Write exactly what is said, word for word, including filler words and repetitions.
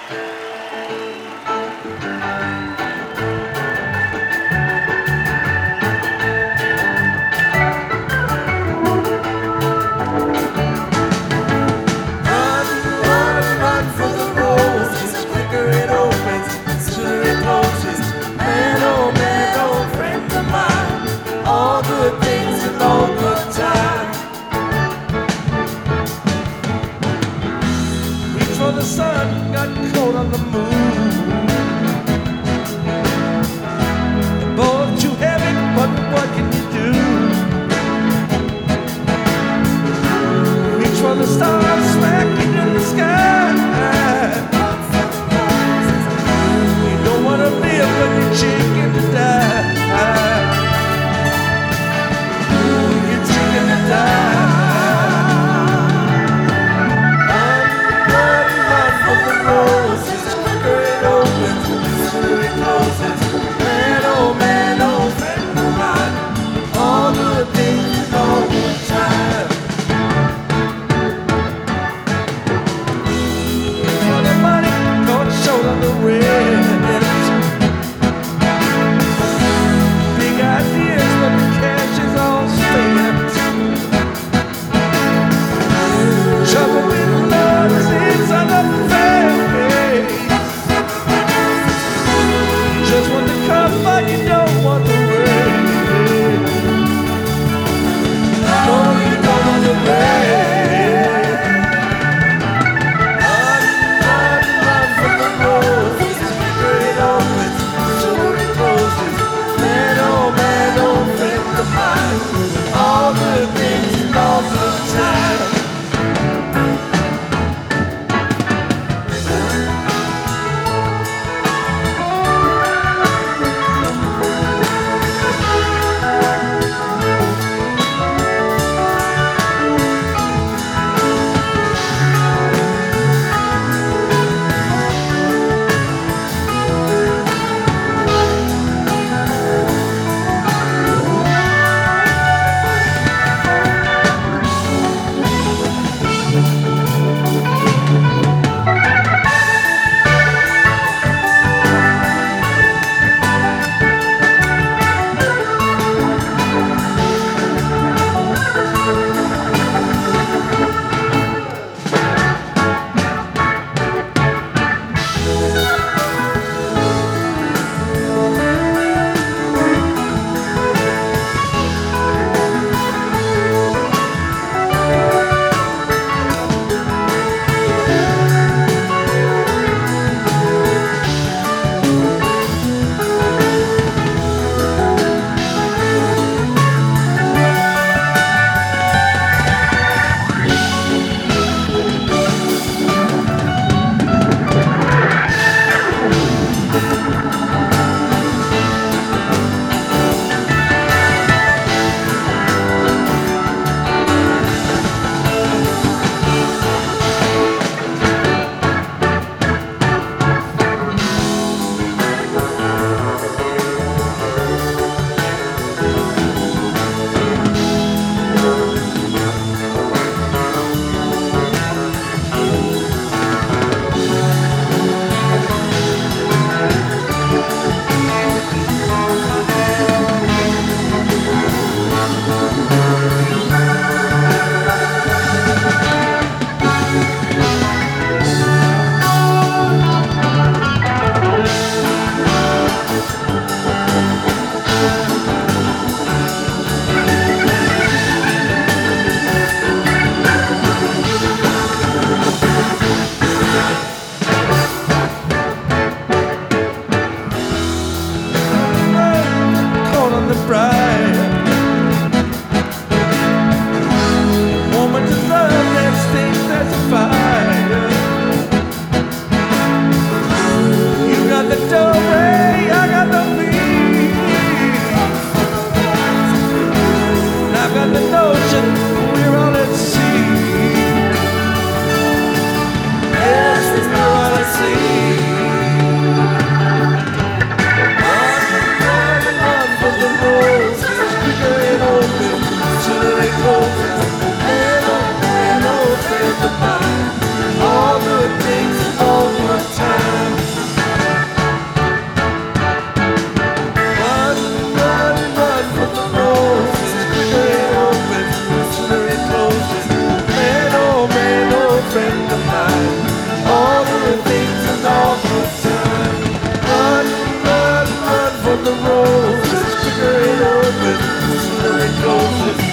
The sun got cold on the moon. The boat's too heavy, but what can you do? Reach for the stars, smacking in the sky. You don't wanna live when you're chicken to die. You're chicken to die. Trouble with love is inside the family. friend of mine. All of the things and all the time. Run, run, run for the roses. Quicker it opens, the sooner it closes.